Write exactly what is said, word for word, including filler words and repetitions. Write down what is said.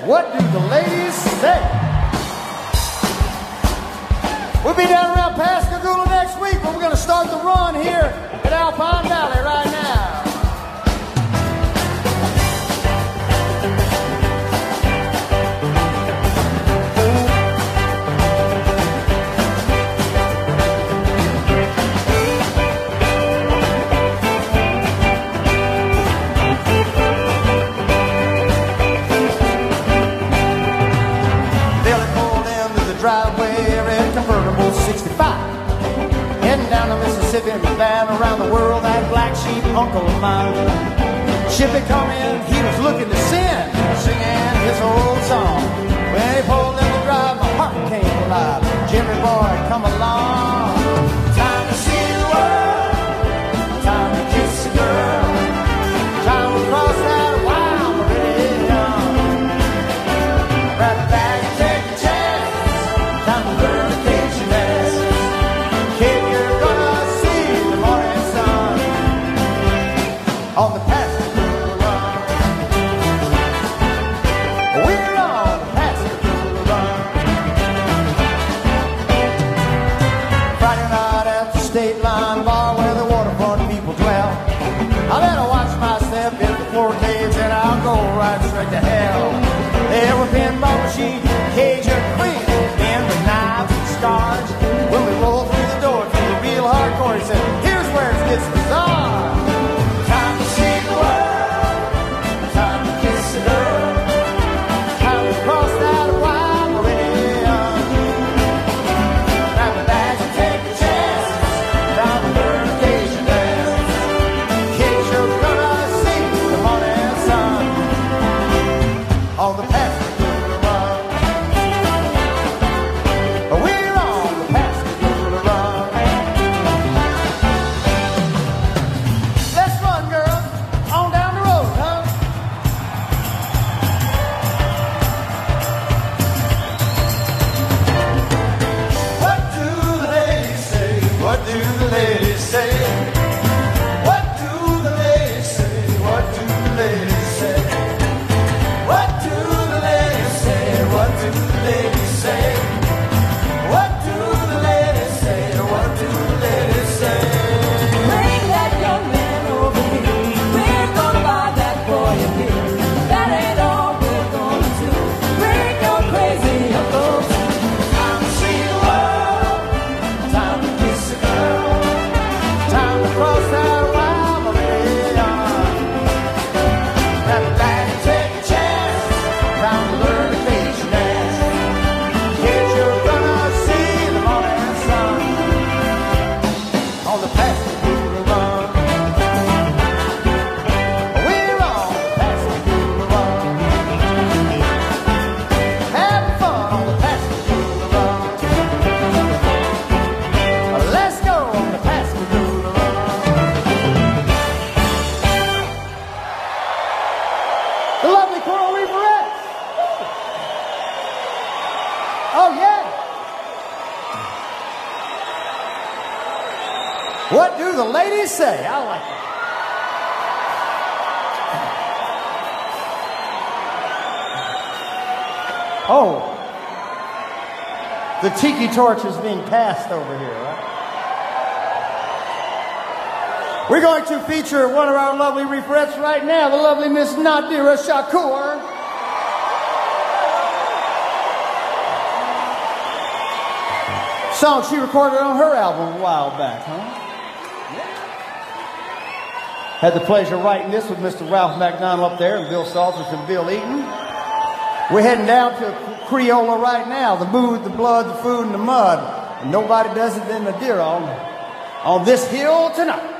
What do the ladies say? We'll be down around Pascagoula next week, but we're going to start the run here at Alpine Valley right now. Driveway, red convertible sixty-five. Heading down the Mississippi and down around the world, that black sheep uncle of mine. Ship had come in, he was looking to sin, singing his old song. When he pulled in the drive, my heart came alive. Jimmy boy, come along. Time to see the world, time to kiss a girl, time to cross that wild meridian. Right back. On the Pascagoula run, we're on the Pascagoula run. Friday night at the State Line bar where the waterfront people dwell. I better watch my step if the floor caves and I'll go right straight to hell. There were pinball machines, Cajun queen, men with knives and scars. When we rolled through the door to the real hardcore, he said, "Here's where it gets bizarre." On the Pascagoula run, we're on the Pascagoula run. Let's run, girl, on down the road, huh? What do the ladies say? What do the ladies say? What do the ladies say? What do the ladies say? What do the ladies say? What do the ladies say? What do the ladies say? What do the ladies say? Bring that young man over here. We're gonna buy that boy a beer. That ain't all we're gonna do. Bring your crazy uncle. Time to see the world, time to kiss a girl, time to cross that wild meridian. Grab a bag and take a chance. Time to learn to face your dance. Kids, you're gonna see the morning sun on the Pascagoula run. We're on the Pascagoula run, having fun on the Pascagoula run. Let's go on the Pascagoula run. The lovely Coral Reeferettes. Oh, yeah. What do the ladies say? I like it. Oh, the tiki torch is being passed over here, right? We're going to feature one of our lovely Reeferettes right now, the lovely Miss Nadira Shakur. Song she recorded on her album a while back, huh? Had the pleasure of writing this with Mister Ralph McDonald up there and Bill Salters and Bill Eaton. We're heading down to Creola right now, the mood, the blood, the food, and the mud. And nobody does it than Nadira on, on this hill tonight.